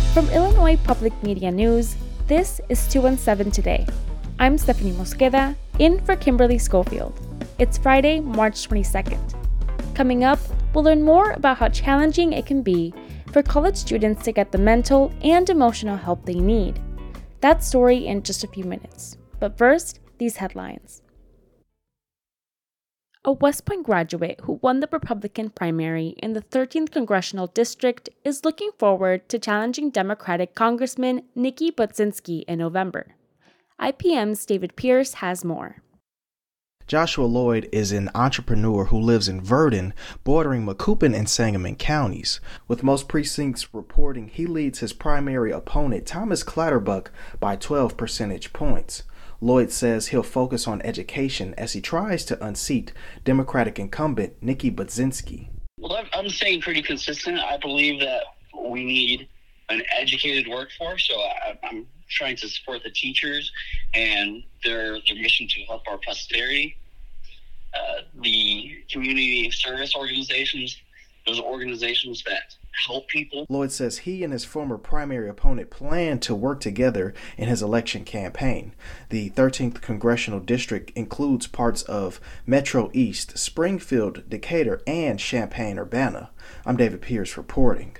From Illinois Public Media News, this is 217 Today. I'm Stephanie Mosqueda, in for Kimberly Schofield. It's Friday, March 22nd. Coming up, we'll learn more about how challenging it can be for college students to get the mental and emotional help they need. That story in just a few minutes. But first, these headlines. A West Point graduate who won the Republican primary in the 13th Congressional District is looking forward to challenging Democratic Congressman Nikki Budzinski in November. IPM's David Pierce has more. Joshua Lloyd is an entrepreneur who lives in Verdon, bordering Macoupin and Sangamon counties. With most precincts reporting, he leads his primary opponent, Thomas Clatterbuck, by 12 percentage points. Lloyd says he'll focus on education as he tries to unseat Democratic incumbent Nikki Budzinski. Well, I'm staying pretty consistent. I believe that we need an educated workforce, so I'm trying to support the teachers and their mission to help our posterity. The community service organizations, those organizations that help people. Lloyd says he and his former primary opponent plan to work together in his election campaign. The 13th Congressional District includes parts of Metro East, Springfield, Decatur, and Champaign-Urbana. I'm David Pierce reporting.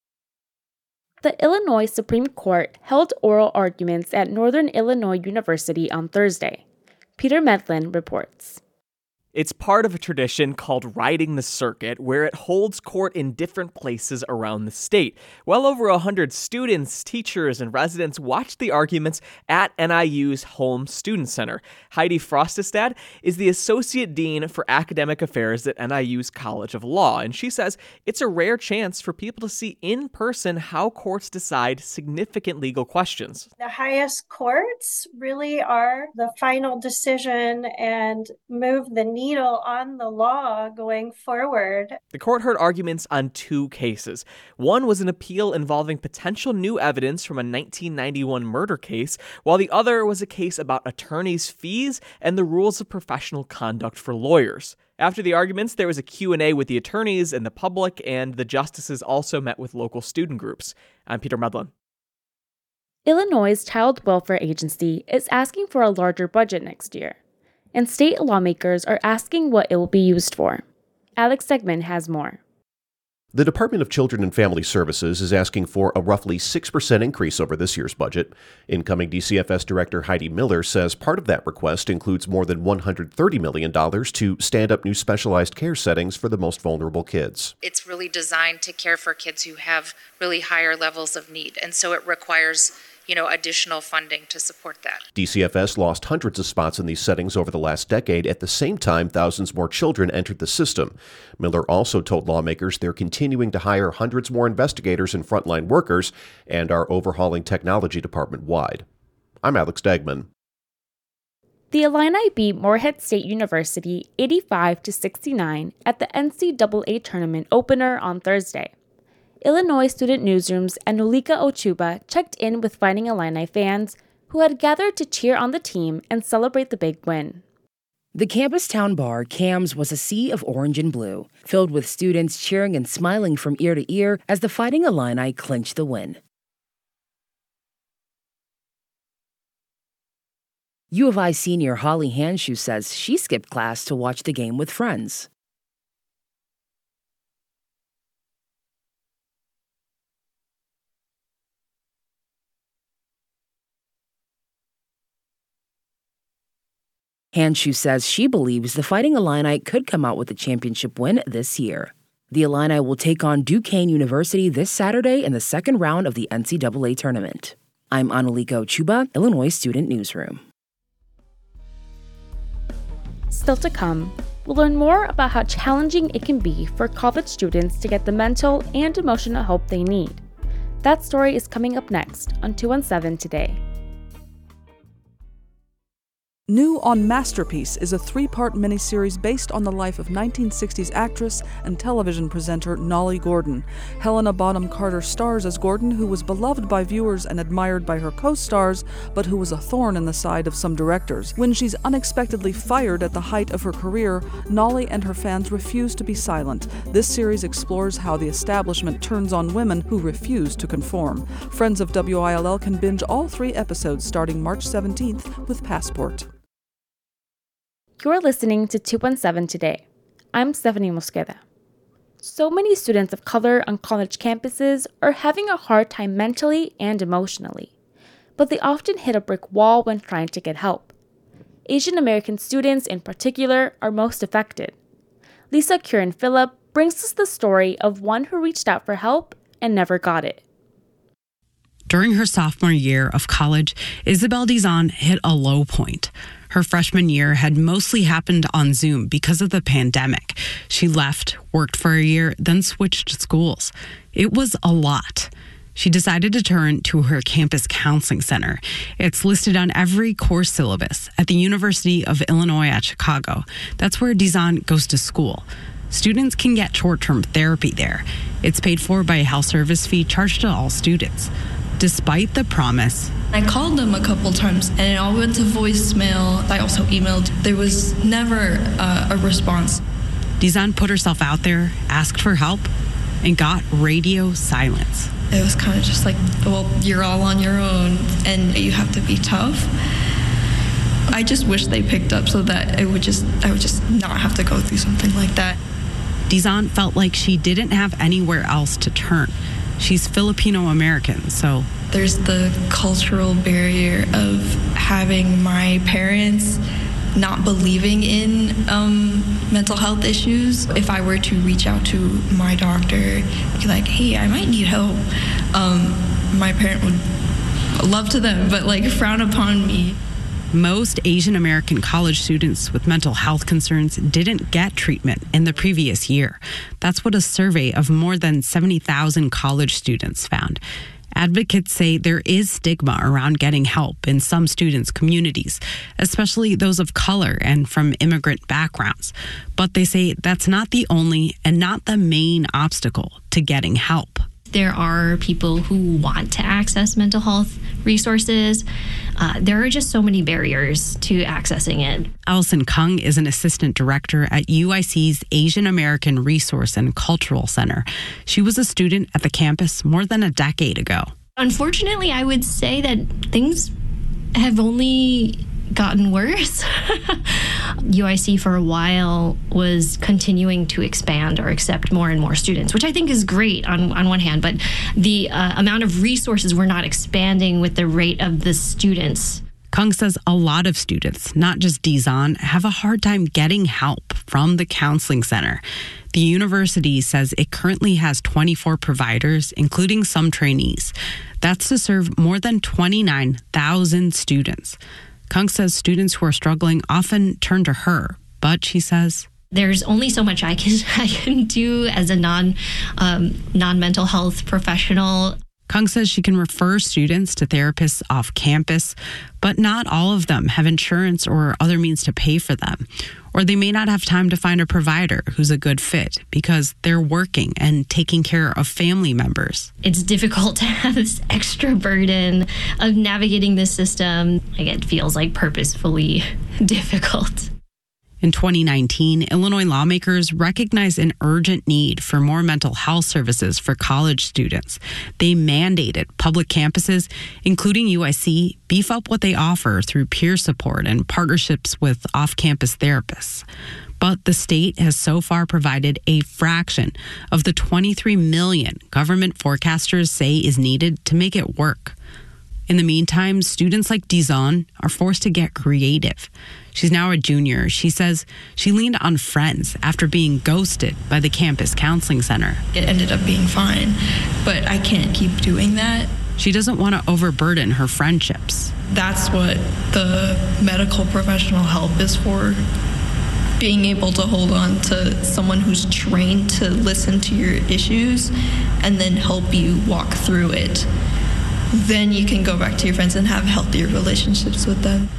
The Illinois Supreme Court held oral arguments at Northern Illinois University on Thursday. Peter Medlin reports. It's part of a tradition called Riding the Circuit, where it holds court in different places around the state. Well over 100 students, teachers, and residents watched the arguments at NIU's Holmes Student Center. Heidi Frostestad is the Associate Dean for Academic Affairs at NIU's College of Law, and she says it's a rare chance for people to see in person how courts decide significant legal questions. The highest courts really are the final decision and move the needle on the law going forward. The court heard arguments on two cases. One was an appeal involving potential new evidence from a 1991 murder case, while the other was a case about attorneys' fees and the rules of professional conduct for lawyers. After the arguments, there was a Q&A with the attorneys and the public, and the justices also met with local student groups. I'm Peter Medlin. Illinois' Child Welfare Agency is asking for a larger budget next year, and state lawmakers are asking what it will be used for. Alex Segman has more. The Department of Children and Family Services is asking for a roughly 6% increase over this year's budget. Incoming DCFS Director Heidi Miller says part of that request includes more than $130 million to stand up new specialized care settings for the most vulnerable kids. It's really designed to care for kids who have really higher levels of need, and so it requires additional funding to support that. DCFS lost hundreds of spots in these settings over the last decade. At the same time, thousands more children entered the system. Miller also told lawmakers they're continuing to hire hundreds more investigators and frontline workers and are overhauling technology department-wide. I'm Alex Degman. The Illini beat Morehead State University 85-69 at the NCAA tournament opener on Thursday. Illinois Student Newsroom's Anulika Ochuba checked in with Fighting Illini fans who had gathered to cheer on the team and celebrate the big win. The campus town bar, Cam's, was a sea of orange and blue, filled with students cheering and smiling from ear to ear as the Fighting Illini clinched the win. U of I senior Holly Hanshoe says she skipped class to watch the game with friends. Hanshoe says she believes the Fighting Illini could come out with a championship win this year. The Illini will take on Duquesne University this Saturday in the second round of the NCAA tournament. I'm Anulika Ochuba, Illinois Student Newsroom. Still to come, we'll learn more about how challenging it can be for college students to get the mental and emotional help they need. That story is coming up next on 217 Today. New on Masterpiece is a 3-part miniseries based on the life of 1960s actress and television presenter Nolly Gordon. Helena Bonham Carter stars as Gordon, who was beloved by viewers and admired by her co-stars, but who was a thorn in the side of some directors. When she's unexpectedly fired at the height of her career, Nolly and her fans refuse to be silent. This series explores how the establishment turns on women who refuse to conform. Friends of WILL can binge all 3 episodes starting March 17th with Passport. You're listening to 217 Today. I'm Stephanie Mosqueda. So many students of color on college campuses are having a hard time mentally and emotionally, but they often hit a brick wall when trying to get help. Asian American students in particular are most affected. Lisa Curran Phillip brings us the story of one who reached out for help and never got it. During her sophomore year of college, Isabel Dizon hit a low point. Her freshman year had mostly happened on Zoom because of the pandemic. She left, worked for a year, then switched schools. It was a lot. She decided to turn to her campus counseling center. It's listed on every course syllabus at the University of Illinois at Chicago. That's where Dizon goes to school. Students can get short-term therapy there. It's paid for by a health service fee charged to all students. Despite the promise, I called them a couple times and it all went to voicemail. I also emailed. There was never a response. Dizon put herself out there, asked for help, and got radio silence. It was kind of just like, well, you're all on your own and you have to be tough. I just wish they picked up so that I would just not have to go through something like that. Dizon felt like she didn't have anywhere else to turn. She's Filipino American, so there's the cultural barrier of having my parents not believing in mental health issues. If I were to reach out to my doctor, be like, hey, I might need help, my parent would love to them, but like frown upon me. Most Asian American college students with mental health concerns didn't get treatment in the previous year. That's what a survey of more than 70,000 college students found. Advocates say there is stigma around getting help in some students' communities, especially those of color and from immigrant backgrounds. But they say that's not the only and not the main obstacle to getting help. There are people who want to access mental health resources. There are just so many barriers to accessing it. Allison Kung is an assistant director at UIC's Asian American Resource and Cultural Center. She was a student at the campus more than a decade ago. Unfortunately, I would say that things have only gotten worse. UIC for a while was continuing to expand or accept more and more students, which I think is great on one hand, but the amount of resources were not expanding with the rate of the students. Kung says a lot of students, not just Dizon, have a hard time getting help from the counseling center. The university says it currently has 24 providers, including some trainees. That's to serve more than 29,000 students. Kung says students who are struggling often turn to her, but she says there's only so much I can do as a non-mental health professional. Kung says she can refer students to therapists off campus, but not all of them have insurance or other means to pay for them. Or they may not have time to find a provider who's a good fit because they're working and taking care of family members. It's difficult to have this extra burden of navigating this system. Like, it feels like purposefully difficult. In 2019, Illinois lawmakers recognized an urgent need for more mental health services for college students. They mandated public campuses, including UIC, beef up what they offer through peer support and partnerships with off-campus therapists. But the state has so far provided a fraction of the $23 million government forecasters say is needed to make it work. In the meantime, students like Dizon are forced to get creative. She's now a junior. She says she leaned on friends after being ghosted by the campus counseling center. It ended up being fine, but I can't keep doing that. She doesn't want to overburden her friendships. That's what the medical professional help is for. Being able to hold on to someone who's trained to listen to your issues and then help you walk through it. Then you can go back to your friends and have healthier relationships with them.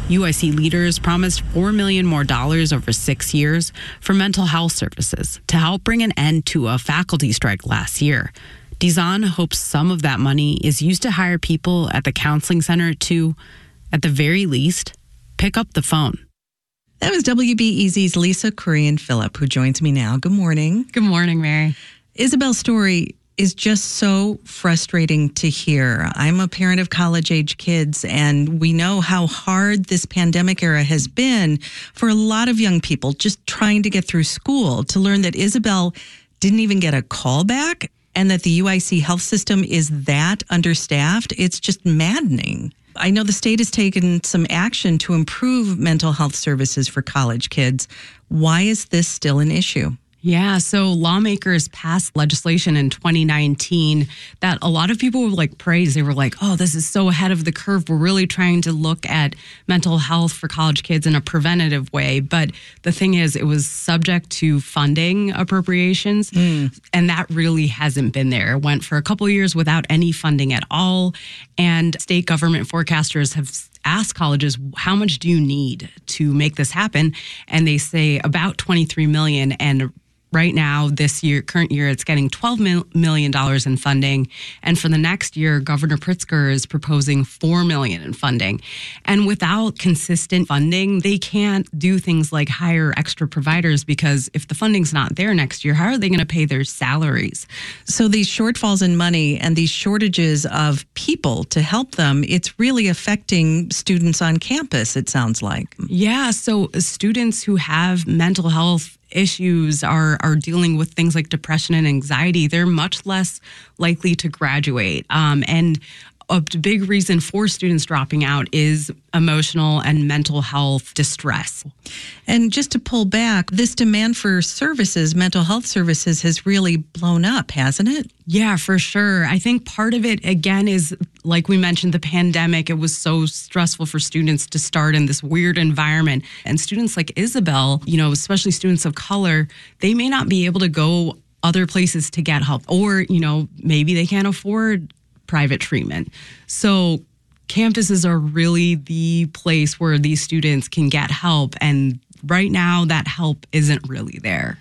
UIC leaders promised $4 million more over 6 years for mental health services to help bring an end to a faculty strike last year. Dizan hopes some of that money is used to hire people at the counseling center to, at the very least, pick up the phone. That was WBEZ's Lisa Kurian-Phillip, who joins me now. Good morning. Good morning, Mary. Isabel's story is just so frustrating to hear. I'm a parent of college-age kids, and we know how hard this pandemic era has been for a lot of young people just trying to get through school. To learn that Isabel didn't even get a call back and that the UIC health system is that understaffed, it's just maddening. I know the state has taken some action to improve mental health services for college kids. Why is this still an issue? Yeah, so lawmakers passed legislation in 2019 that a lot of people were praised. They were like, oh, this is so ahead of the curve. We're really trying to look at mental health for college kids in a preventative way. But the thing is, it was subject to funding appropriations, and that really hasn't been there. It went for a couple of years without any funding at all. And state government forecasters have asked colleges, how much do you need to make this happen? And they say about $23 million. And right now, this year, current year, it's getting $12 million in funding. And for the next year, Governor Pritzker is proposing $4 million in funding. And without consistent funding, they can't do things like hire extra providers, because if the funding's not there next year, how are they going to pay their salaries? So these shortfalls in money and these shortages of people to help them, it's really affecting students on campus, it sounds like. Yeah, so students who have mental health issues are dealing with things like depression and anxiety, they're much less likely to graduate. And a big reason for students dropping out is emotional and mental health distress. And just to pull back, this demand for services, mental health services, has really blown up, hasn't it? Yeah, for sure. I think part of it, again, is like we mentioned, the pandemic. It was so stressful for students to start in this weird environment. And students like Isabel, especially students of color, they may not be able to go other places to get help, or, maybe they can't afford private treatment. So campuses are really the place where these students can get help. And right now, that help isn't really there.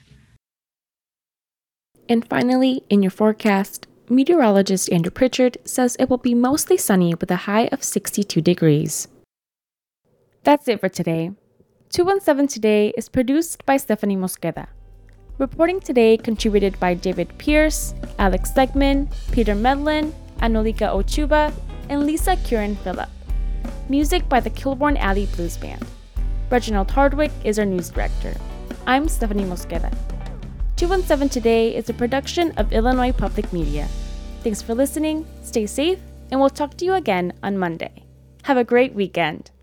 And finally, in your forecast, meteorologist Andrew Pritchard says it will be mostly sunny with a high of 62 degrees. That's it for today. 217 Today is produced by Stephanie Mosqueda. Reporting today contributed by David Pierce, Alex Stegman, Peter Medlin, Anolika Ochuba, and Lisa Kurian-Phillip. Music by the Kilbourne Alley Blues Band. Reginald Hardwick is our news director. I'm Stephanie Mosqueda. 217 Today is a production of Illinois Public Media. Thanks for listening, stay safe, and we'll talk to you again on Monday. Have a great weekend.